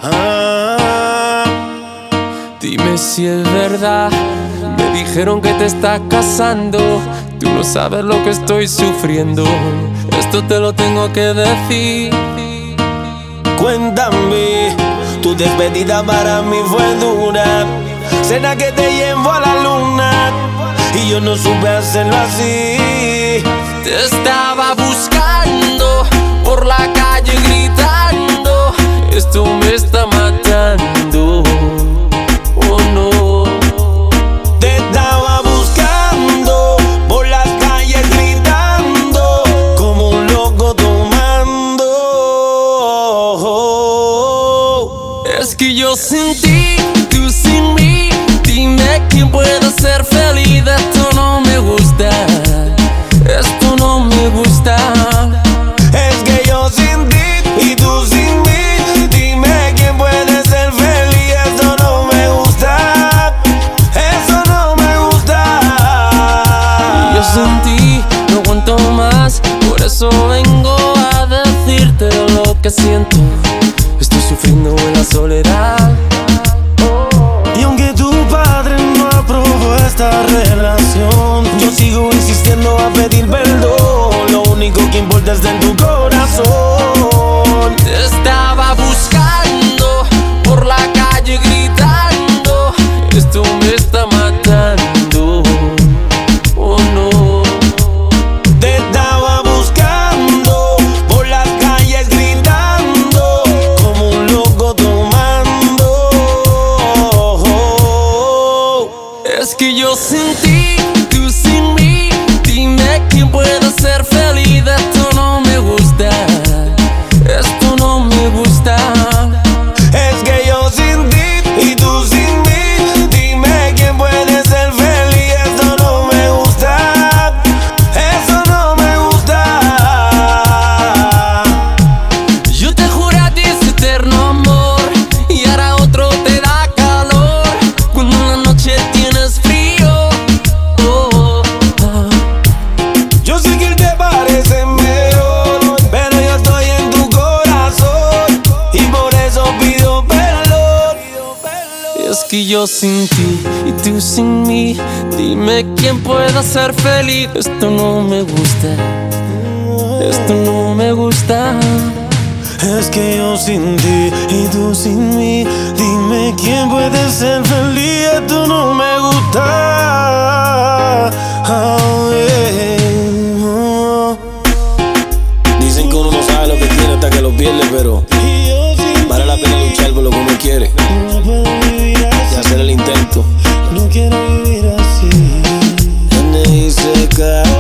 Ah, Dime si es verdad. Me dijeron que te estás casando. Tú no sabes lo que estoy sufriendo. Esto te lo tengo que decir. cuéntame, tu despedida para mí fue dura. Cena que te llevo a la luna y yo no supe hacerlo así. Te estaba buscando por la calle gritando. Esto me está matando. Oh no. Te estaba buscando por las calles gritando como un loco tomando. Es que yo sin ti, tú sin mí. Dime quién puede ser feliz. Esto no me gusta. Esto no me gusta. Es que yo sin ti y tú sin mí. Dime quién puede ser feliz. Eso no me gusta. Eso no me gusta. Yo sin ti no aguanto más. Por eso vengo a decirte lo que siento. Estoy sufriendo en la soledad. Y aunque tu padre no aprobó esta relación, yo sigo insistiendo a pedir perdón. Lo único que importa es en tu corazón. Te estaba buscando por la calle gritando. Esto me está matando. Oh no. Te estaba buscando por las calles gritando como un loco tomando. Es que yo sin ti, tú sin mí. Dime quién puede ser feliz. Esto no me gusta. Esto no me gusta. Es que yo sin ti y tú sin mí. Dime quién puede ser feliz. Eso no me gusta. Eso no me gusta. Yo te juro a ti ese eterno amor y ahora otro te da calor cuando en la noche tienes frío. Oh, oh. Yo sé que él te parece mejor, pero yo estoy en tu corazón y por eso pido perdón. Es que yo sin ti y tú sin mí. Dime quién pueda ser feliz. Esto no me gusta. Esto no me gusta. Es que yo sin ti y tú sin mí. Dime quién puede ser feliz. Esto no me gusta. Oh, yeah. Oh. Dicen que uno no sabe lo que tiene hasta que lo pierde, pero vale la pena luchar por lo que uno quiere y hacer el intento. No quiero vivir así. NICK.